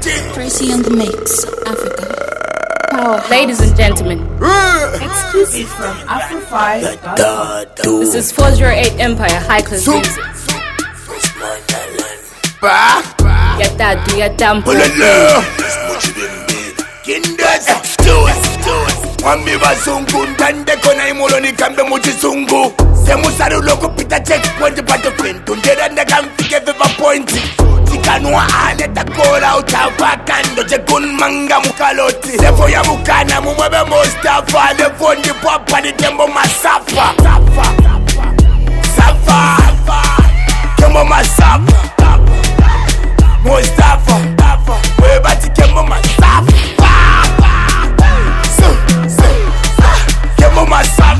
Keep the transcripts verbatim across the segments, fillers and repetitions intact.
Tracy on the mix, Africa. Power. Ladies and gentlemen, exclusive from Afro five dot com. This is four oh eight Empire High Class Music. Get that, do your damn Wambi bazungu ndande kona imoloni kambe muchizungu Semusaru loko pita checkpoint pato fintu Ndera ndaka mfike viva point Tikanua aneta kola utavakando Chegun manga mukaloti Lefo ya mukana mumwebe Mustafa Lefo ndi papa ni tembo masafa Safa Safa Kembo masafa Mustafa Webati kembo masafa Kemo masafa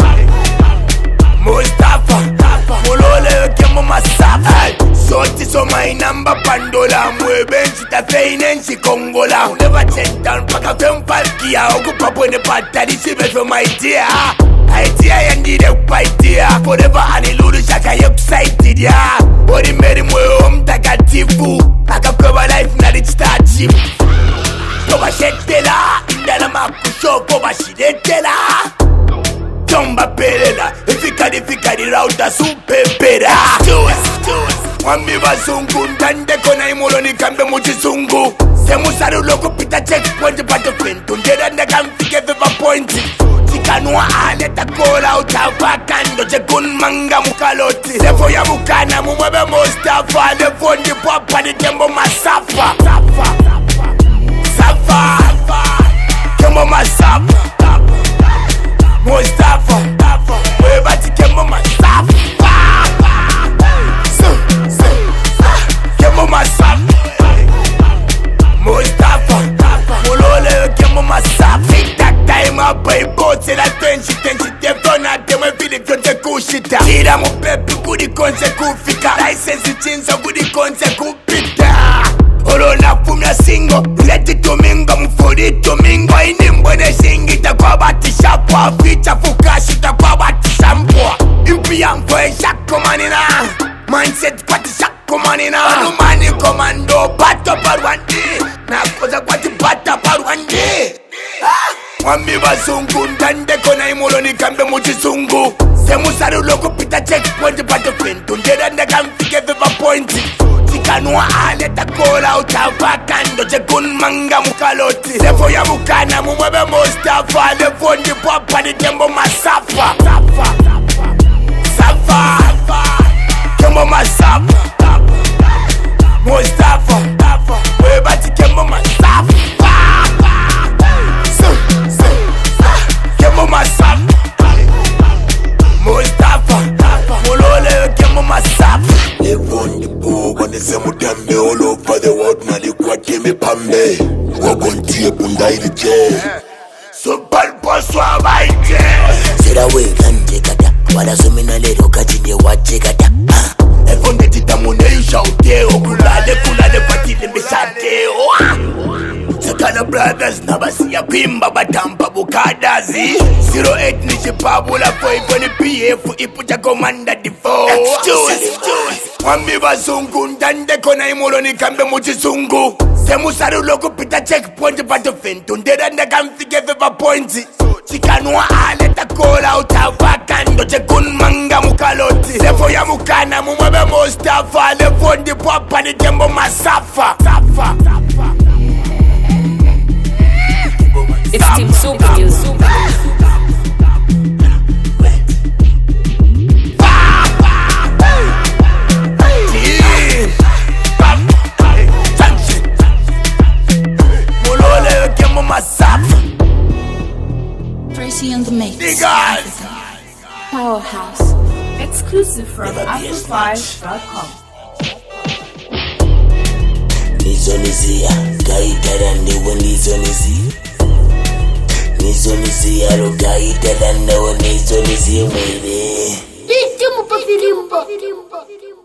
Mustafa Mulole kemo masafa Shorty so my number pandola Mwebe nchita feine nchi kongola Never change down paka fempalkia Oku papo ne patari shibe from my dear Idea yandide upaitia Forever aniluru shaka excited ya Ori meri mweo mtakatifu Akakweba life na rich starship Koba shetela Indana makusho koba shidetela Tomba pelela Ifikari fikari rauta supepera Wambi bazungu ndande kona imoloni kambe muchizungu Semusaru loko pita checkpoint pato fintu Ndera ndaka mfike viva point Tikanua aneta kola utavakando Chegun manga mukaloti Lefo ya mukana mumwebe Mustafa Lefo ndi papa ni tembo masafa Safa Safa Kembo masafa Mustafa Webati kembo masafa Kembo masafa Mustafa Mulole kembo masafa That time up by boat Say that tenshi tenshi Defona Demo fili konse kushita Tira mu pepi kudi konse kufika License chinsa kudi konse kupita Olo na fumya singo Leti domingo mfuri domingo Ini mbone shingita kwa bati shapwa Ficha fukashita kwa bati shampwa Impi yanko e shako manina Mindset kwa ti shako manina Anumani komando bato parwandi Na koza kwa ti bata parwandi Wambi bazungu ndande kona imoloni kambe muchizungu Semusaru loko pita checkpoint pato fintu Ndera ndaka mfike viva point Tikanua aneta kola utavakando Chegun manga mukaloti Lefo ya mukana mumwebe Mustafa Lefo ndi papa ni tembo masafa Safa Safa Kembo masafa Mustafa Webati kembo masafa Kembo masafa Mustafa Mulole kembo masafa Evondi buba nesemudambe all over the world nalikwate mipambe Wagontie bundairi je Super boss wa baite Sera we kanje kata Wala sumina lero kachinde wache kata Evondi titamune yushaute Okulale kulale patile mbishate Sakala brothers nabasi ya pimba batampa bukadazi zero eight nishipabula foivo ni P F ipucha komanda difo Wambi bazungu ndande kona imoloni kambe muchizungu Semusaru loko pita checkpoint pato fintu Ndera ndaka mfike viva point Tikanua aneta kola utavakando Chegun manga mukaloti Lefo ya mukana mumwebe Mustafa Lefo ndi papa ni tembo masafa Safa It's Team Super Music. Mulole kembo masafa Tracy on the mix, Niggas Powerhouse. Exclusive from Afro five dot com. Nizonizia Gaitara ndiwo nizonizia Nizonizia ro gaitara ndiwo nizonizia mwere Dite mu pafilimbo